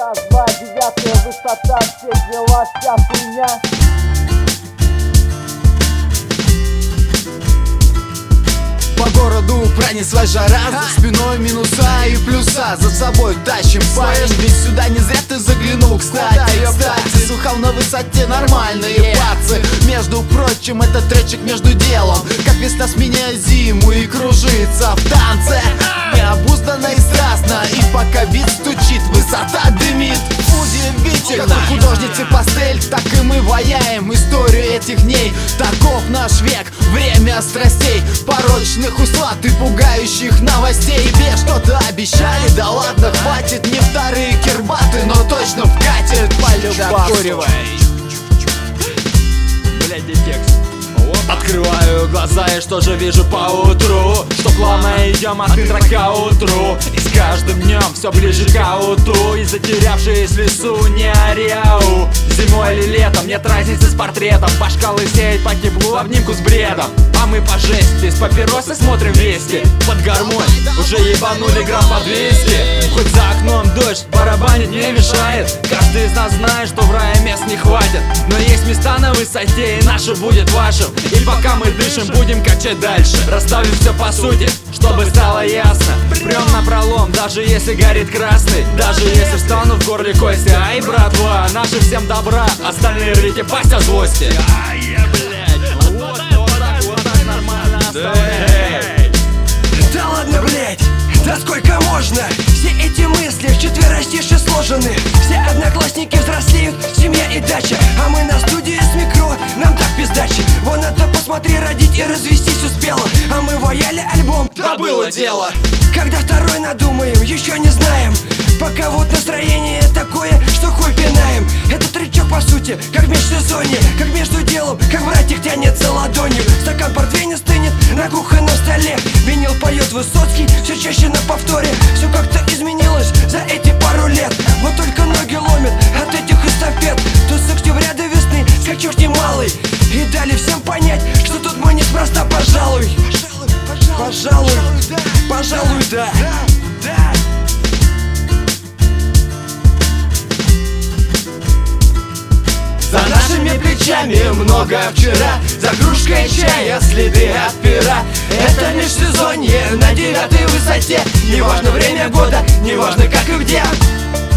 Раз, два, девятая высота, все дела, вся хуйня. По городу пронеслась жара, за спиной минуса и плюса, за собой тащим парень. Ведь сюда не зря ты заглянул, кстати. Слухал на высоте нормальные бацы. Между прочим, этот тречик между делом, как весна сменяет зиму и кружится в танце. Необузданно и страстно, и пока бит стучит, высота дымит. Удивительно, как художницы пастель, так и мы ваяем историю этих дней. Таков наш век, время страстей, порочных услад и пугающих новостей. Тебе что-то обещали, да ладно, хватит. Не вторые кирбаты, но точно вкатит по-любому. Блядь, где текст? Открываю глаза и что же вижу поутру? Что плавно идем от утра к утру. И с каждым днем все ближе к ауту. И затерявшись в лесу не оряу. Зимой или летом, нет разницы с портретом. Башка лысеет по теплу, в обнимку с бредом. А мы по жести, с папиросы смотрим вести. Под гармонь уже ебанули грамм по 200. Хоть за окном дождь, барабанить не мешает. Каждый из нас знает, что в рае мест не хватит. Но есть места на высоте, и наше будет вашим. И пока мы дышим, будем качать дальше. Расставим все по сути, чтобы стало ясно. Прям напролом, даже если горит красный. Даже если встану в горле кости. Ай, братва, наши всем добра. Остальные рвите пасть от злости. Вот так нормально оставляй. Да ладно, блять, да сколько можно? Все эти мысли в четверостишье сложены. Все одноклассники взрослеют, семья и дача. А мы на студии с микро, нам так пиздачи. Вон это посмотри, родить и развестись успела. А мы ваяли альбом, Да было дело. когда второй надумаем, еще не знаем. Пока вот настроение такое, что хуй пинаем. Этот тречок по сути, как в межсезонье, как между делом, как братик тянется ладонью. Стакан портвейна стынет на кухонном столе. Винил поет Высоцкий, все чаще на повторе. Все как-то изменилось за эти пару лет. Вот только ноги ломят от этих эстафет. То с октября до весны скачок немалый. И дали всем понять, что тут мы неспроста, пожалуй. Пожалуй, пожалуй, да. За нашими плечами много вчера. За кружкой чая следы от пера. Это межсезонье на 9-й высоте. Неважно время года, неважно как и где.